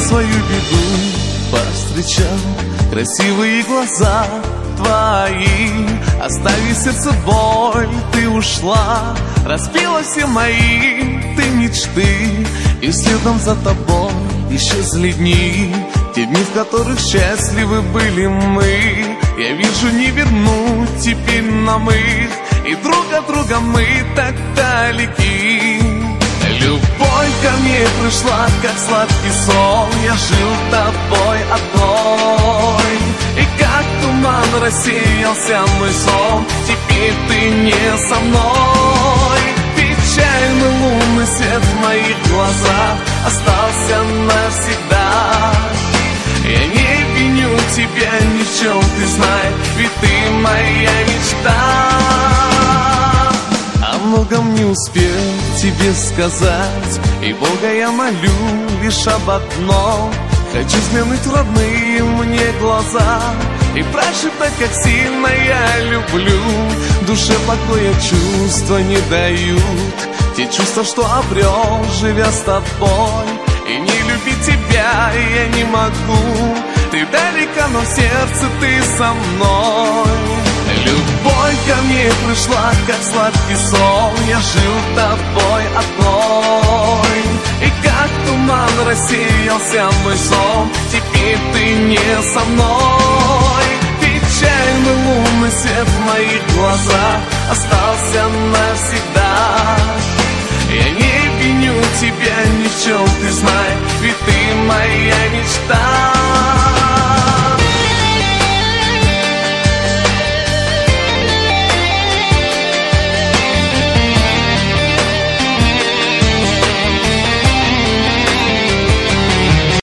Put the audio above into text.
свою беду повстречал красивые глаза твои. Оставив сердце боль, ты ушла, разбила все мои ты мечты, и следом за тобой исчезли дни, те дни, в которых счастливы были мы. Я вижу, не вернуть теперь нам их, и друг от друга мы так далеки. Любовь ко мне пришла, как сладкий сон, я жил тобой одной, и как туман рассеялся мой сон, теперь ты не со мной. Печальный лунный свет в моих глазах остался навсегда. Я не виню тебя ни в чем, ты знай, ведь ты моя мечта. О многом не успел тебе сказать, и Бога я молю лишь об одном. Хочу взглянуть в родные мне глаза и прошептать, как сильно я люблю. Душе покоя чувства не дают, те чувства, что обрел, живя с тобой. И не любить тебя я не могу, ты далека, но в сердце ты со мной. Любовь ко мне пришла, как сладкий сон, я жил тобой одной, и как туман рассеялся мой сон, теперь ты не со мной. Печальный лунный свет в моих глазах остался навсегда. Я не виню тебя ни в чем, ты знай, ведь ты моя мечта.